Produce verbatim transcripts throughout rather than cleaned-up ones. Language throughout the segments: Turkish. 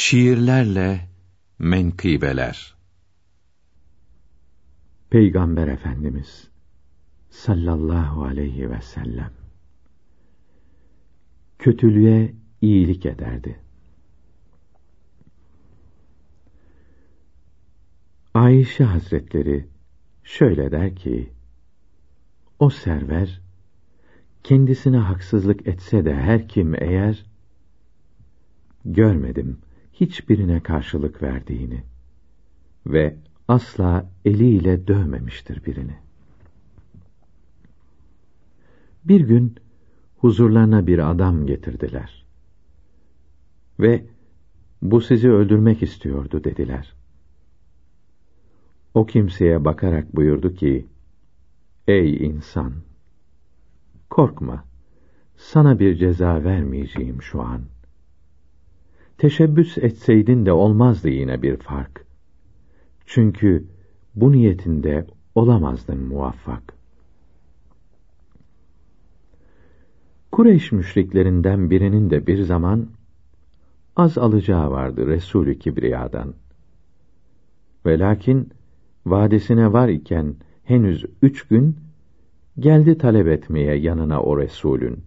Şiirlerle menkıbeler. Peygamber Efendimiz sallallahu aleyhi ve sellem kötülüğe iyilik ederdi. Ayşe Hazretleri şöyle der ki, o server kendisine haksızlık etse de her kim eğer, görmedim hiçbirine karşılık verdiğini ve asla eliyle dövmemiştir birini. Bir gün huzurlarına bir adam getirdiler ve bu sizi öldürmek istiyordu dediler. O kimseye bakarak buyurdu ki, ey insan, korkma, sana bir ceza vermeyeceğim şu an. Teşebbüs etseydin de olmazdı yine bir fark. Çünkü bu niyetinde olamazdın muvaffak. Kureyş müşriklerinden birinin de bir zaman az alacağı vardı Resulü Kibriya'dan. Ve lakin vadesine var iken henüz üç gün geldi talep etmeye yanına o Resulün.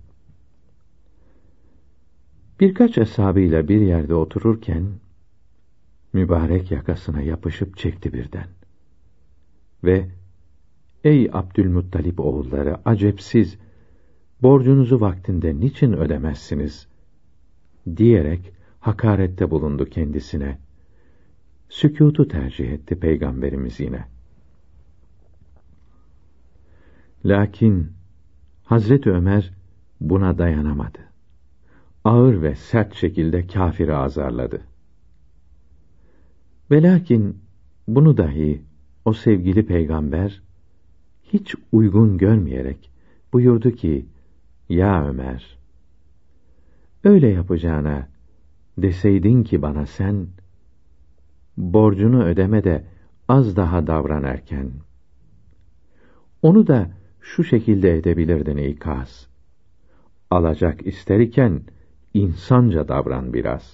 Birkaç eshabıyla bir yerde otururken mübarek yakasına yapışıp çekti birden. Ve ey Abdülmuttalip oğulları, acep siz borcunuzu vaktinde niçin ödemezsiniz diyerek hakarette bulundu kendisine. Sükûtu tercih etti Peygamberimiz yine. Lakin Hazreti Ömer buna dayanamadı. Ağır ve sert şekilde kâfiri azarladı. Ve lakin bunu dahi o sevgili peygamber hiç uygun görmeyerek buyurdu ki, ya Ömer, öyle yapacağına deseydin ki bana sen, borcunu ödeme de az daha davran erken. Onu da şu şekilde edebilirdin ikaz. Alacak ister iken insanca davran biraz.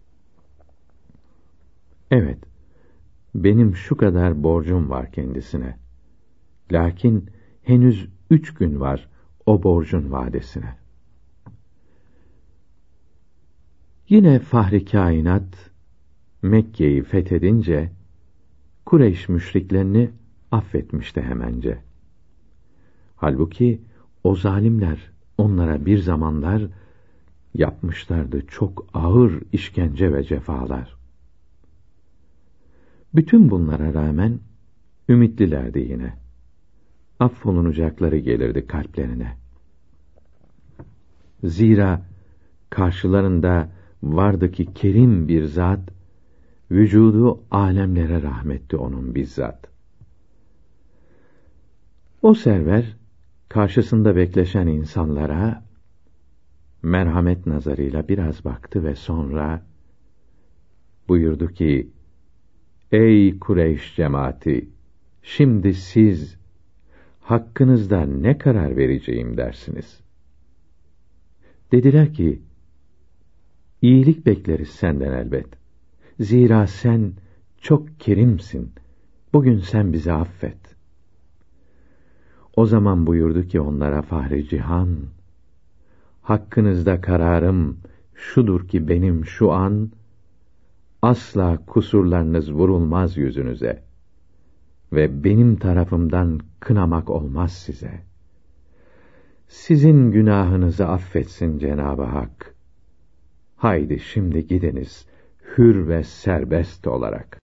Evet, benim şu kadar borcum var kendisine. Lakin henüz üç gün var o borcun vadesine. Yine Fahri Kainat Mekke'yi fethedince Kureyş müşriklerini affetmişti hemence. Halbuki o zalimler onlara bir zamanlar yapmışlardı çok ağır işkence ve cefalar. Bütün bunlara rağmen ümitlilerdi yine. Affolunacakları gelirdi kalplerine. Zira karşılarında vardı ki kerim bir zat, vücudu alemlere rahmetti onun bizzat. O server karşısında bekleşen insanlara merhamet nazarıyla biraz baktı ve sonra buyurdu ki, ey Kureyş cemaati, şimdi siz hakkınızda ne karar vereceğim dersiniz? Dediler ki, iyilik bekleriz senden elbet. Zira sen çok kerimsin. Bugün sen bizi affet. O zaman buyurdu ki onlara Fahri Cihan, hakkınızda kararım şudur ki benim şu an asla kusurlarınız vurulmaz yüzünüze ve benim tarafımdan kınamak olmaz size. Sizin günahınızı affetsin Cenab-ı Hak. Haydi şimdi gidiniz hür ve serbest olarak.